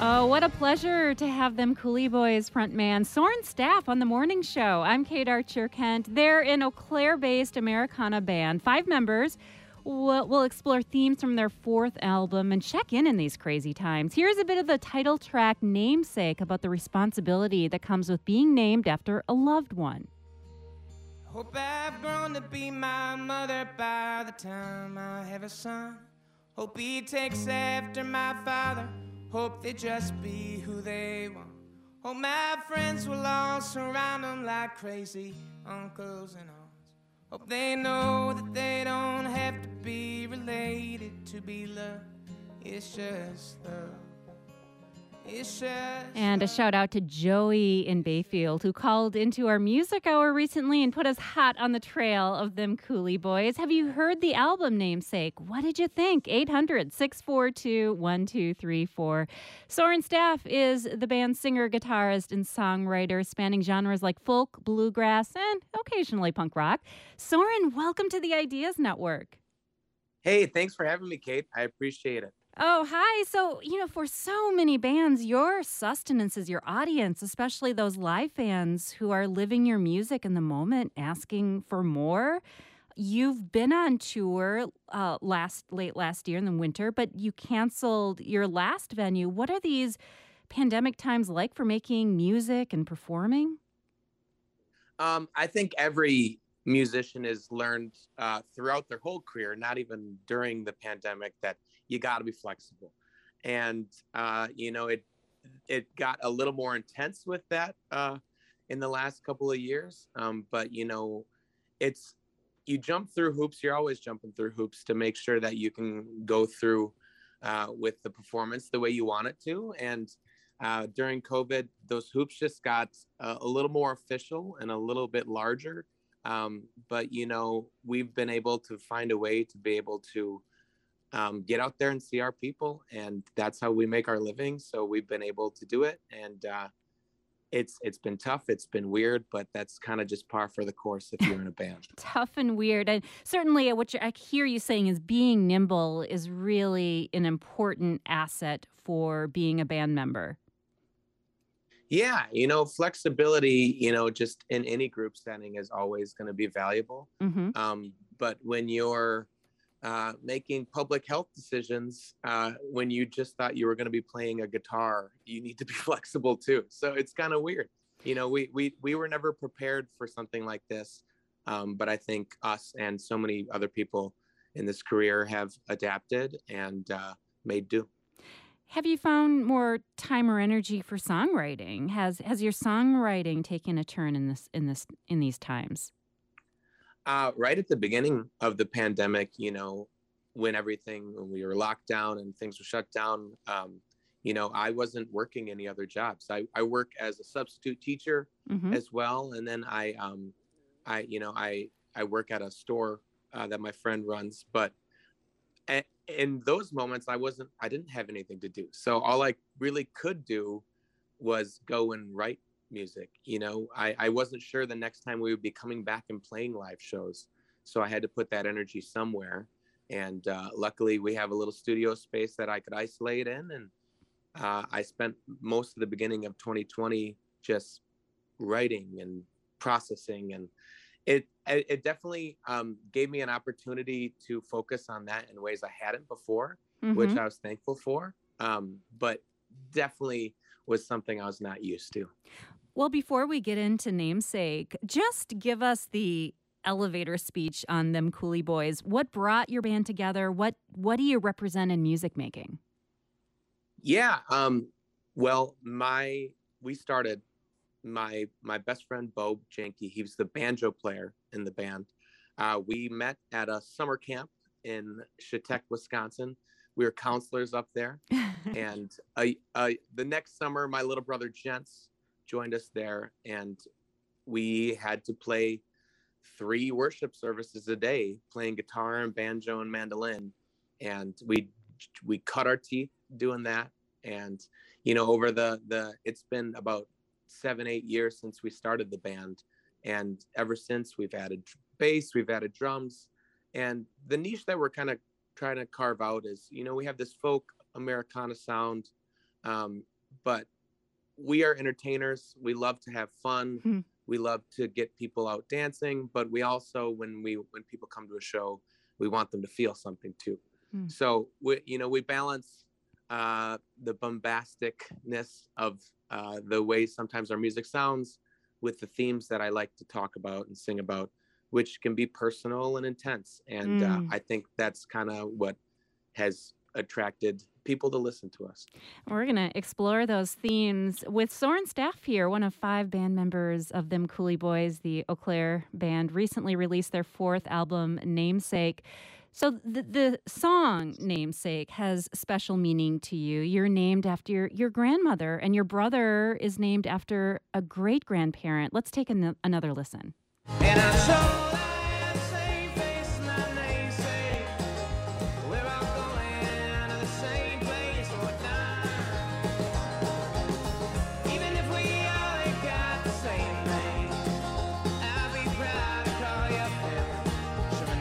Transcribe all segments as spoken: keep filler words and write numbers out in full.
Oh, what a pleasure to have them Coulee Boys frontman Soren Staff on the morning show. I'm Kate Archer Kent. They're an Eau Claire-based Americana band. Five members. We'll, we'll explore themes from their fourth album and check in in these crazy times. Here's a bit of the title track, Namesake, about the responsibility that comes with being named after a loved one. Hope I've grown to be my mother by the time I have a son. Hope he takes after my father. Hope they just be who they want. Hope my friends will all surround them like crazy uncles and aunts. Hope they know that they don't have to be related to be loved. It's just love. It's just And a shout out to Joey in Bayfield, who called into our music hour recently and put us hot on the trail of them Coulee Boys. Have you heard the album Namesake? What did you think? eight hundred, six four two, one two three four. Soren Staff is the band's singer, guitarist, and songwriter, spanning genres like folk, bluegrass, and occasionally punk rock. Soren, welcome to the Ideas Network. Hey, thanks for having me, Kate. I appreciate it. Oh, hi. So, you know, for so many bands, your sustenance is your audience, especially those live fans who are living your music in the moment, asking for more. You've been on tour uh, last late last year in the winter, but you canceled your last venue. What are these pandemic times like for making music and performing? Um, I think every musician has learned uh, throughout their whole career, not even during the pandemic, that you got to be flexible. And, uh, you know, it it got a little more intense with that uh, in the last couple of years. Um, but, you know, it's you jump through hoops. You're always jumping through hoops to make sure that you can go through uh, with the performance the way you want it to. And uh, during COVID, those hoops just got uh, a little more official and a little bit larger. Um, but, you know, we've been able to find a way to be able to um, get out there and see our people. And that's how we make our living. So we've been able to do it. And uh, it's it's been tough. It's been weird, but that's kind of just par for the course if you're in a band. Tough and weird. And certainly what you I hear you saying is being nimble is really an important asset for being a band member. Yeah, you know, flexibility, you know, just in any group setting is always going to be valuable. Mm-hmm. Um, but when you're uh, making public health decisions, uh, when you just thought you were going to be playing a guitar, you need to be flexible too. So it's kind of weird. You know, we, we, we were never prepared for something like this. Um, but I think us and so many other people in this career have adapted and uh, made do. Have you found more time or energy for songwriting? Has has your songwriting taken a turn in this in this in these times? Uh, right at the beginning of the pandemic, you know, when everything when we were locked down and things were shut down, um, you know, I wasn't working any other jobs. I, I work as a substitute teacher Mm-hmm. as well, and then I um, I you know I I work at a store uh, that my friend runs, but a- in those moments I wasn't I didn't have anything to do, so all I really could do was go and write music. you know I, I wasn't sure the next time we would be coming back and playing live shows, so I had to put that energy somewhere. And uh, luckily we have a little studio space that I could isolate in, and uh, I spent most of the beginning of twenty twenty just writing and processing, and it it it definitely um, gave me an opportunity to focus on that in ways I hadn't before, which Mm-hmm. I was thankful for. Um, but definitely was something I was not used to. Well, before we get into Namesake, just give us the elevator speech on them Coulee Boys. What brought your band together? What what do you represent in music making? Yeah. Um, well, my we started my my best friend Bo Janke. He was the banjo player in the band. Uh, we met at a summer camp in Chautauqua, Wisconsin. We were counselors up there, and uh, uh, the next summer, my little brother Jens joined us there, and we had to play three worship services a day, playing guitar and banjo and mandolin, and we we cut our teeth doing that. And you know, over the the it's been about seven eight years since we started the band, and ever since we've added bass, we've added drums, and the niche that we're kind of trying to carve out is, you know, we have this folk Americana sound, um, but we are entertainers. We love to have fun. Hmm. We love to get people out dancing, but we also, when we when people come to a show, we want them to feel something too. Hmm. So we, you know, we balance uh, the bombasticness of uh, the way sometimes our music sounds with the themes that I like to talk about and sing about, which can be personal and intense. And uh, Mm. I think that's kind of what has attracted people to listen to us. We're going to explore those themes with Soren Staff here, one of five band members of Them Cooley Boys. The Eau Claire band recently released their fourth album, Namesake. So the, the song Namesake has special meaning to you. You're named after your, your grandmother, and your brother is named after a great-grandparent. Let's take an, another listen. And I'm sure that same face, my namesake. We're all going to the same place or not. Even if we all ain't got the same name, I'll be proud to call you family. Sure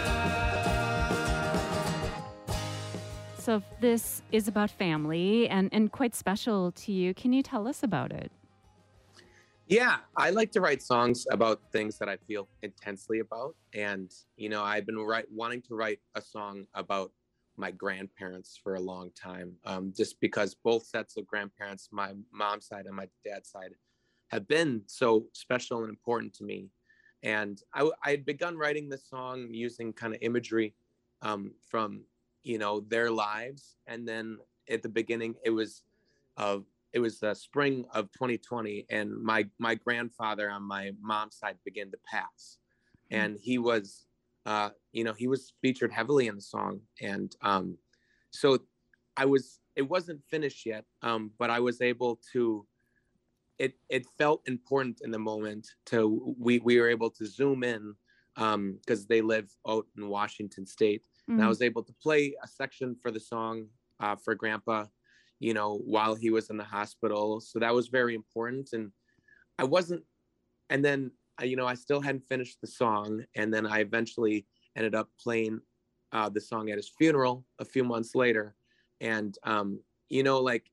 enough. So this is about family and, and quite special to you. Can you tell us about it? Yeah, I like to write songs about things that I feel intensely about. And, you know, I've been write, wanting to write a song about my grandparents for a long time, um, just because both sets of grandparents, my mom's side and my dad's side, have been so special and important to me. And I, I had begun writing this song using kind of imagery um, from, you know, their lives. And then at the beginning, it was of It was the spring of twenty twenty, and my my grandfather on my mom's side began to pass, and he was, uh, you know, he was featured heavily in the song, and um, so I was. It wasn't finished yet, um, but I was able to. It it felt important in the moment to we we were able to zoom in because um, they live out in Washington State, Mm. and I was able to play a section for the song uh, for Grandpa, you know, while he was in the hospital. So that was very important. And I wasn't, and then, you know, I still hadn't finished the song. And then I eventually ended up playing uh, the song at his funeral a few months later. And, um, you know, like,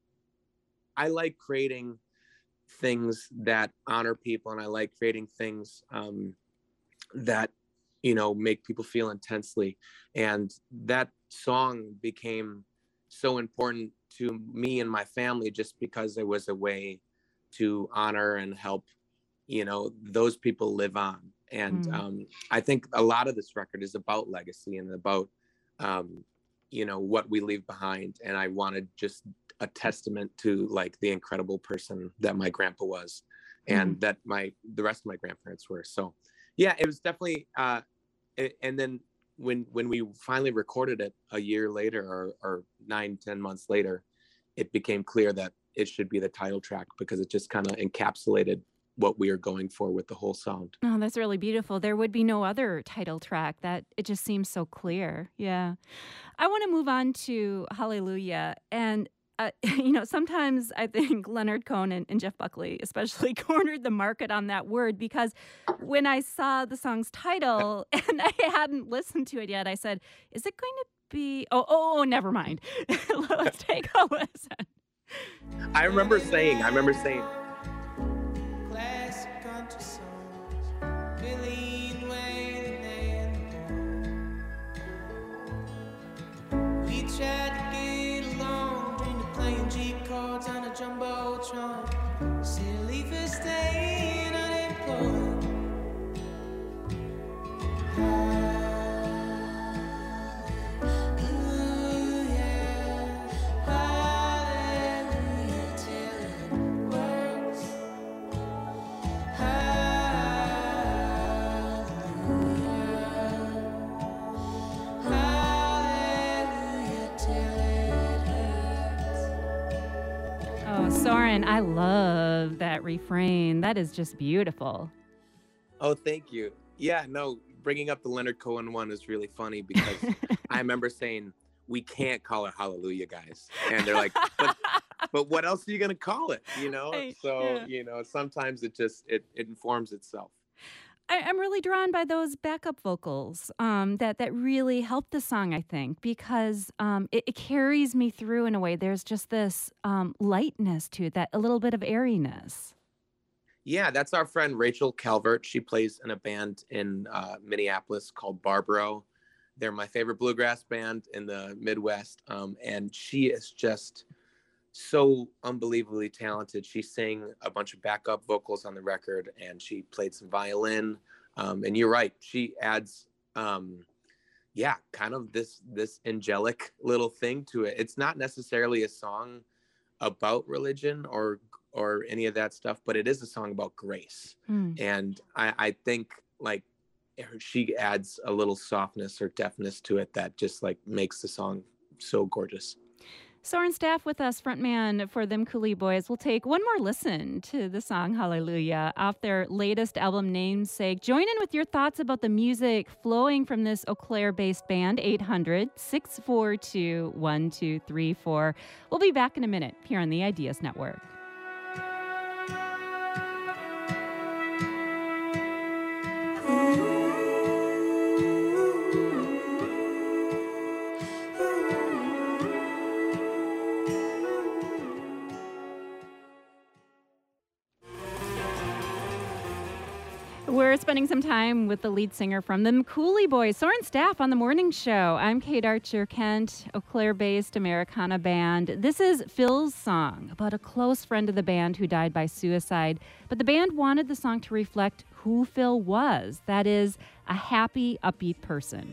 I like creating things that honor people, and I like creating things um, that, you know, make people feel intensely. And that song became so important to me and my family just because it was a way to honor and help, you know, those people live on. And Mm. um, I think a lot of this record is about legacy and about, um, you know, what we leave behind. And I wanted just a testament to like the incredible person that my grandpa was, and Mm. that my the rest of my grandparents were. So yeah, it was definitely uh, it, and then when when we finally recorded it a year later, or, or nine, ten months later, it became clear that it should be the title track because it just kind of encapsulated what we are going for with the whole sound. Oh, that's really beautiful. There would be no other title track. That it just seems so clear. Yeah. I want to move on to Hallelujah. And, uh, you know, sometimes I think Leonard Cohen and, and Jeff Buckley especially cornered the market on that word, because when I saw the song's title and I hadn't listened to it yet, I said, is it going to be, oh, oh, never mind. Let's take a listen. I remember saying, I remember saying, Classic country songs, Billy Wayne and Paul. We tried to get along, dreamed of playing G chords on a jumbotron. Silly for staying unemployed. Hallelujah, hallelujah till it works. Hallelujah, hallelujah till it hurts. Oh, Soren, I love that refrain. That is just beautiful. oh, thank you. Yeah, no, bringing up the Leonard Cohen one is really funny because I remember saying, we can't call it Hallelujah, guys. And they're like, but but what else are you going to call it? You know? Right, So, yeah. you know, sometimes it just, it, it informs itself. I, I'm really drawn by those backup vocals um, that that really help the song. I think because um, it, it carries me through in a way. There's just this um, lightness to it, that a little bit of airiness. Yeah, that's our friend Rachel Calvert. She plays in a band in uh, Minneapolis called Barbaro. They're my favorite bluegrass band in the Midwest, um, and she is just so unbelievably talented. She sang a bunch of backup vocals on the record, and she played some violin. Um, and you're right, she adds, um, yeah, kind of this this angelic little thing to it. It's not necessarily a song about religion or or any of that stuff, but it is a song about grace. Mm. And I, I think like she adds a little softness or deftness to it that just like makes the song so gorgeous. Soren Staff with us, frontman for Them Coulee Boys. We'll take one more listen to the song Hallelujah off their latest album, Namesake. Join in with your thoughts about the music flowing from this Eau Claire-based band, eight hundred, six four two, one two three four. We'll be back in a minute here on the Ideas Network. We're spending some time with the lead singer from the Coulee Boys, Soren Staff, on the morning show. I'm Kate Archer Kent, Eau Claire-based Americana band. This is Phil's song about a close friend of the band who died by suicide. But the band wanted the song to reflect who Phil was. That is, a happy, upbeat person.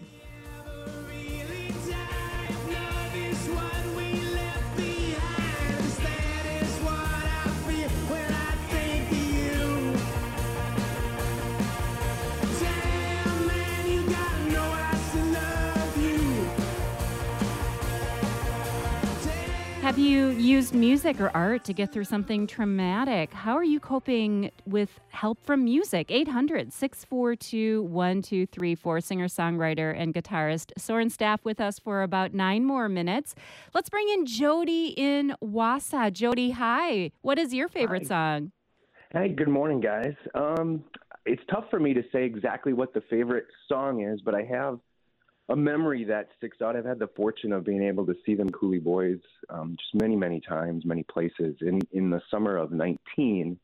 Have you used music or art to get through something traumatic? How are you coping with help from music? eight hundred, six four two, one two three four. Singer-songwriter and guitarist Soren Staff with us for about nine more minutes. Let's bring in Jody in Wausau. Jody, hi. What is your favorite Hi. song? Hey, good morning, guys. Um, it's tough for me to say exactly what the favorite song is, but I have a memory that sticks out. I've had the fortune of being able to see them Coulee Boys um, just many, many times, many places. In in the summer of nineteen,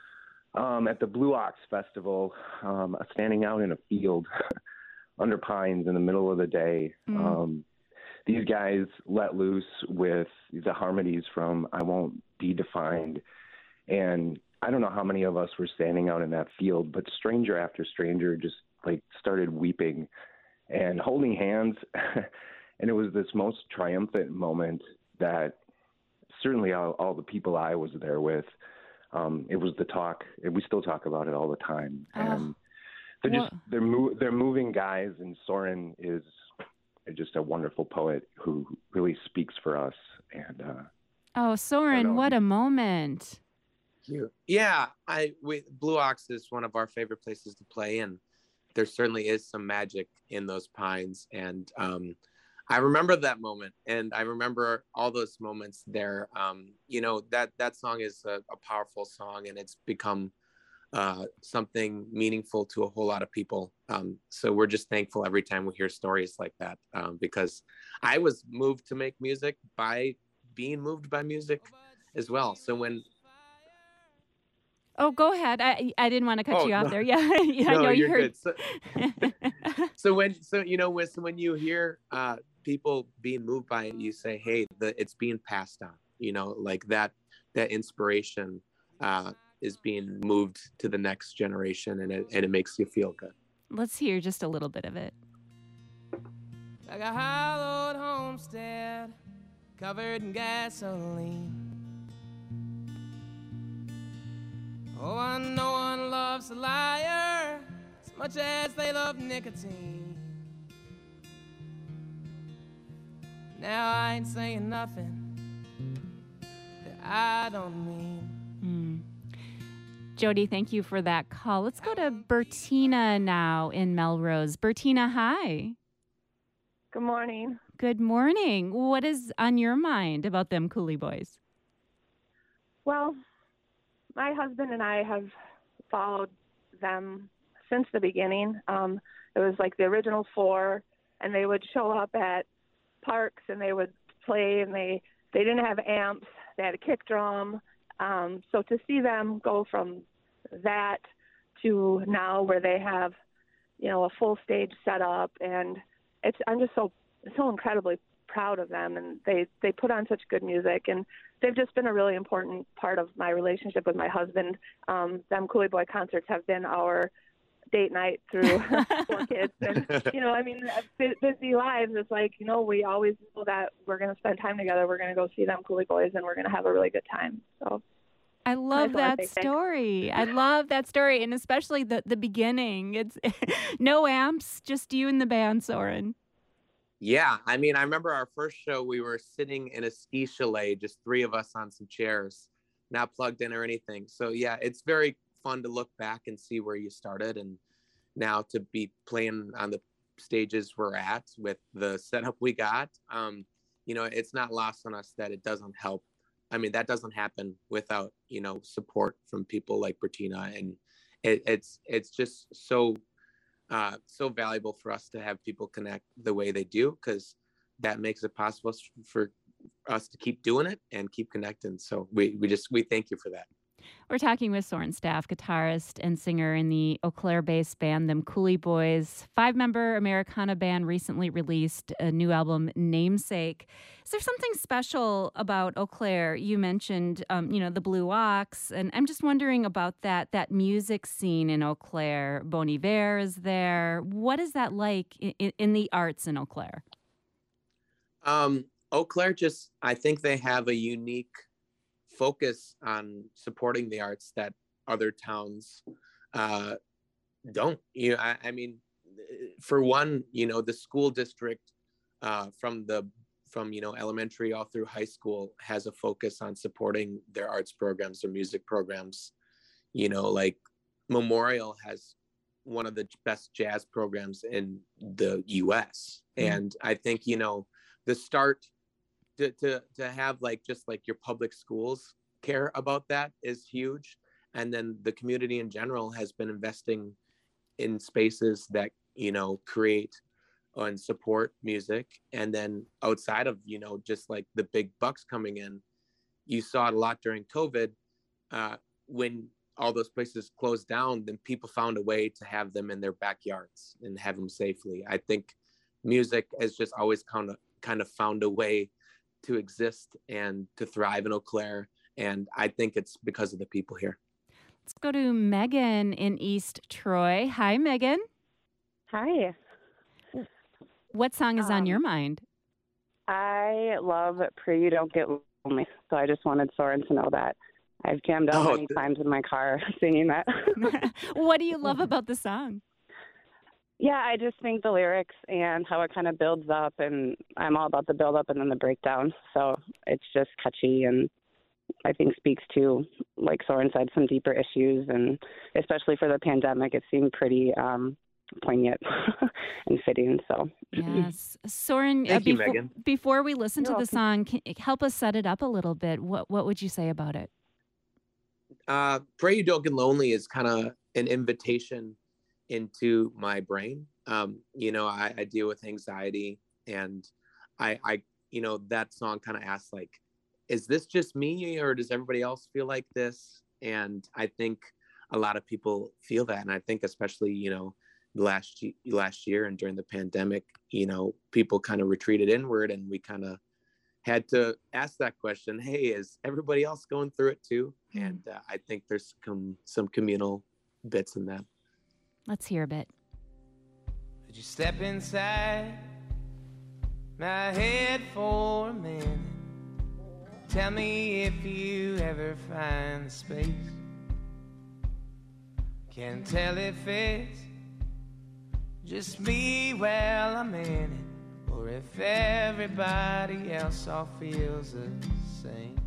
um, at the Blue Ox Festival, um, standing out in a field under pines in the middle of the day. Mm. Um, these guys let loose with the harmonies from I Won't Be Defined. And I don't know how many of us were standing out in that field, but stranger after stranger just like started weeping and holding hands. And it was this most triumphant moment that certainly all, all the people I was there with, um, it was the talk, and we still talk about it all the time. Oh. And they're just, they're, mo- they're moving guys, and Soren is just a wonderful poet who really speaks for us. And uh, Oh, Soren, what a moment. Yeah, I we, Blue Ox is one of our favorite places to play in. There certainly is some magic in those pines. And um, I remember that moment, and I remember all those moments there. Um, you know, that, that song is a, a powerful song, and it's become uh, something meaningful to a whole lot of people. Um, so we're just thankful every time we hear stories like that, um, because I was moved to make music by being moved by music as well. So when Oh, go ahead. I I didn't want to cut Oh, you off no. there. Yeah, yeah, I No, know you you're heard. good. So, so when, so you know, when, so when you hear uh, people being moved by it, you say, "Hey, the, it's being passed on." You know, like that, that inspiration uh, is being moved to the next generation, and it and it makes you feel good. Let's hear just a little bit of it. Like a hollowed homestead covered in gasoline. Oh, and no one loves a liar as much as they love nicotine. Now I ain't saying nothing that I don't mean. Mm. Jody, thank you for that call. Let's go to Bertina now in Melrose. Bertina, hi. Good morning. Good morning. What is on your mind about them Coulee Boys? Well, my husband and I have followed them since the beginning. Um, it was like the original four, and they would show up at parks and they would play, and they, they didn't have amps. They had a kick drum. Um, so to see them go from that to now where they have, you know, a full stage set up, and it's, I'm just so, so incredibly proud of them, and they, they put on such good music, and they've just been a really important part of my relationship with my husband. Um, them Coulee Boy concerts have been our date night through four kids, and, you know, I mean, busy lives, it's like, you know, we always know that we're going to spend time together, we're going to go see them Coulee Boys, and we're going to have a really good time. So I love that story. I love that story, and especially the, the beginning. It's no amps, just you and the band, Soren. Yeah, I mean, I remember our first show, we were sitting in a ski chalet, just three of us on some chairs, not plugged in or anything. So yeah, it's very fun to look back and see where you started, and now to be playing on the stages we're at with the setup we got. Um, you know, it's not lost on us that it doesn't help. I mean, that doesn't happen without, you know, support from people like Bertina, and it, it's it's just so uh, so valuable for us to have people connect the way they do, because that makes it possible for us to keep doing it and keep connecting. So we we just we thank you for that. We're talking with Soren Staff, guitarist and singer in the Eau Claire-based band, Them Coulee Boys. Five-member Americana band recently released a new album, Namesake. Is there something special about Eau Claire? You mentioned, um, you know, the Blue Ox, and I'm just wondering about that that music scene in Eau Claire. Bon Iver is there. What is that like in, in the arts in Eau Claire? Um, Eau Claire just, I think they have a unique focus on supporting the arts that other towns uh, don't. You know, I, I mean, for one, you know, the school district uh, from the from you know elementary all through high school has a focus on supporting their arts programs, their music programs. You know, like Memorial has one of the best jazz programs in the U S Mm-hmm. And I think, you know, the start To, to to have like just like your public schools care about that is huge. And then the community in general has been investing in spaces that, you know, create and support music. And then outside of, you know, just like the big bucks coming in, you saw it a lot during COVID. Uh, when all those places closed down, then people found a way to have them in their backyards and have them safely. I think music has just always kind of kind of found a way to exist and to thrive in Eau Claire. And I think it's because of the people here. Let's go to Megan in East Troy. Hi, Megan. Hi. What song is um, on your mind? I love Pray You Don't Get Lonely, so I just wanted Soren to know that. I've jammed out oh, many th- times in my car singing that. What do you love about the song? Yeah, I just think the lyrics and how it kind of builds up, and I'm all about the build up and then the breakdown. So it's just catchy, and I think speaks to, like Soren said, some deeper issues, and especially for the pandemic, it seemed pretty um, poignant and fitting. So yes, Soren. Thank uh, you, before, Megan. Before we listen You're to welcome. the song, can, help us set it up a little bit. What What would you say about it? Uh, Pray You Don't Get Lonely is kind of an invitation into my brain. Um, you know, I, I deal with anxiety, and I, I, you know, that song kind of asks, like, is this just me, or does everybody else feel like this? And I think a lot of people feel that. And I think especially, you know, last, last year and during the pandemic, you know, people kind of retreated inward, and we kind of had to ask that question, hey, is everybody else going through it too? Mm. And uh, I think there's some, some communal bits in that. Let's hear a bit. Would you step inside my head for a minute? Tell me if you ever find the space. Can't tell if it's just me while I'm in it, or if everybody else all feels the same.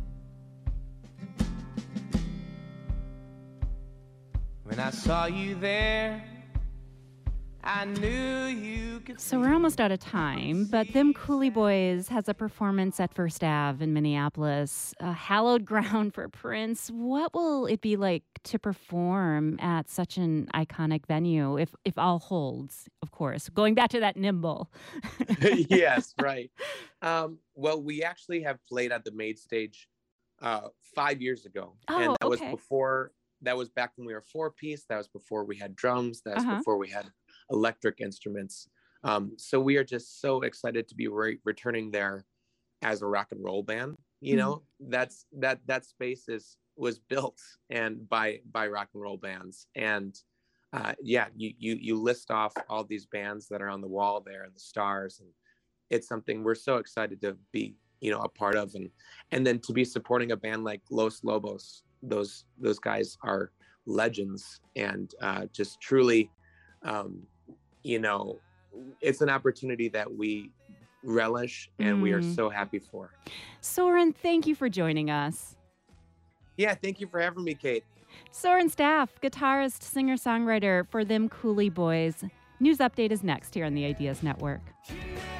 When I saw you there, I knew you could. So we're almost out of time, but Them Cooley Boys has a performance at First Ave in Minneapolis, a hallowed ground for Prince. What will it be like to perform at such an iconic venue, if if all holds, of course? Going back to that nimble. Yes, right. Um, well, we actually have played at the Maid Stage uh, five years ago, Oh, and that okay. was before. That was back when we were four piece. That was before we had drums. That was Uh-huh. before we had electric instruments. Um, so we are just so excited to be re- returning there as a rock and roll band. You Mhm. know, that's that that space is was built and by by rock and roll bands. And uh, yeah, you you you list off all these bands that are on the wall there and the stars, and it's something we're so excited to be, you know, a part of, and and then to be supporting a band like Los Lobos. Those those guys are legends, and uh, just truly. Um, you know, it's an opportunity that we relish and we are Mm. so happy for. Soren, thank you for joining us. Yeah, thank you for having me, Kate. Soren Staff, guitarist, singer-songwriter for Them Cooley Boys. News Update is next here on the Ideas Network. You